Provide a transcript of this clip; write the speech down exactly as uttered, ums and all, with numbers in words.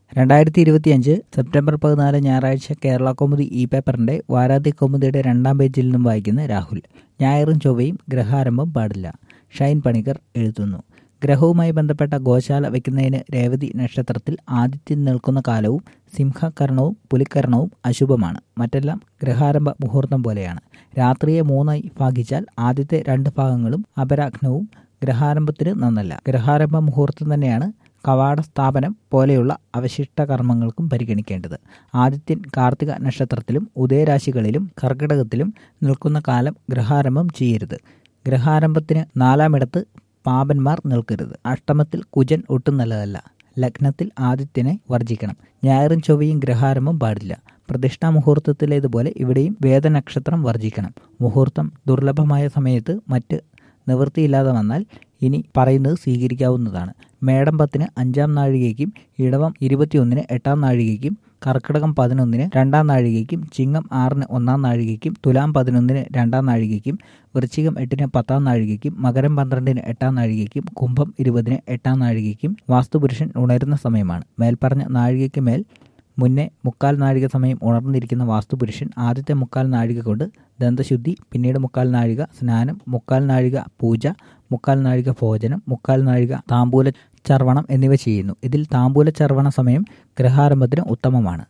രണ്ടായിരത്തി ഇരുപത്തിയഞ്ച് സെപ്റ്റംബർ പതിനാല് ഞായറാഴ്ച കേരള കൗമുദി ഇ പേപ്പറിന്റെ വാരാന്ത്യ കൗമുദിയുടെ രണ്ടാം പേജിൽ നിന്നും വായിക്കുന്ന രാഹുൽ. ഞായറും ചൊവ്വയും ഗ്രഹാരംഭം പാടില്ല. ഷൈൻ പണിക്കർ എഴുതുന്നു. ഗ്രഹവുമായി ബന്ധപ്പെട്ട ഗോശാല വയ്ക്കുന്നതിന് രേവതി നക്ഷത്രത്തിൽ ആദിത്യൻ നിൽക്കുന്ന കാലവും സിംഹകരണവും പുലിക്കരണവും അശുഭമാണ്. മറ്റെല്ലാം ഗ്രഹാരംഭ മുഹൂർത്തം പോലെയാണ്. രാത്രിയെ മൂന്നായി ഭാഗിച്ചാൽ ആദ്യത്തെ രണ്ട് ഭാഗങ്ങളും അപരാഹ്നവും ഗ്രഹാരംഭത്തിന് നന്നല്ല. ഗ്രഹാരംഭ മുഹൂർത്തം തന്നെയാണ് കവാട സ്ഥാപനം പോലെയുള്ള അവശിഷ്ട കർമ്മങ്ങൾക്കും പരിഗണിക്കേണ്ടത്. ആദിത്യൻ കാർത്തിക നക്ഷത്രത്തിലും ഉദയരാശികളിലും കർക്കിടകത്തിലും നിൽക്കുന്ന കാലം ഗ്രഹാരംഭം ചെയ്യരുത്. ഗ്രഹാരംഭത്തിന് നാലാമിടത്ത് പാപന്മാർ നിൽക്കരുത്. അഷ്ടമത്തിൽ കുജൻ ഒട്ടും നല്ലതല്ല. ലഗ്നത്തിൽ ആദിത്യനെ വർജിക്കണം. ഞായറും ചൊവ്വയും ഗ്രഹാരംഭം പാടില്ല. പ്രതിഷ്ഠാ മുഹൂർത്തത്തിലേതുപോലെ ഇവിടെയും വേദനക്ഷത്രം വർജിക്കണം. മുഹൂർത്തം ദുർലഭമായ സമയത്ത് മറ്റ് നിവൃത്തിയില്ലാതെ വന്നാൽ ഇനി പറയുന്നത് സ്വീകരിക്കാവുന്നതാണ്. മേടം പത്തിന് അഞ്ചാം നാഴികയ്ക്കും ഇടവം ഇരുപത്തിയൊന്നിന് എട്ടാം നാഴികയ്ക്കും കർക്കിടകം പതിനൊന്നിന് രണ്ടാം നാഴികയ്ക്കും ചിങ്ങം ആറിന് ഒന്നാം നാഴികയ്ക്കും തുലാം പതിനൊന്നിന് രണ്ടാം നാഴികയ്ക്കും വൃശ്ചികം എട്ടിന് പത്താം നാഴികയ്ക്കും മകരം പന്ത്രണ്ടിന് എട്ടാം നാഴികയ്ക്കും കുംഭം ഇരുപതിന് എട്ടാം നാഴികയ്ക്കും വാസ്തുപുരുഷൻ ഉണരുന്ന സമയമാണ്. മേൽപ്പറഞ്ഞ നാഴികയ്ക്ക് മേൽ മുന്നേ മുക്കാൽ നാഴിക സമയം ഉണർന്നിരിക്കുന്ന വാസ്തുപുരുഷൻ ആദ്യത്തെ മുക്കാൽ നാഴിക കൊണ്ട് ദന്തശുദ്ധി, പിന്നീട് മുക്കാൽ നാഴിക സ്നാനം, മുക്കാൽ നാഴിക പൂജ, മുക്കാൽ നാഴിക ഭോജനം, മുക്കാൽ നാഴിക താമ്പൂല ചർവണം എന്നിവ ചെയ്യുന്നു. ഇതിൽ താമ്പൂല ചർവണ സമയം ഗ്രഹാരംഭത്തിന് ഉത്തമമാണ്.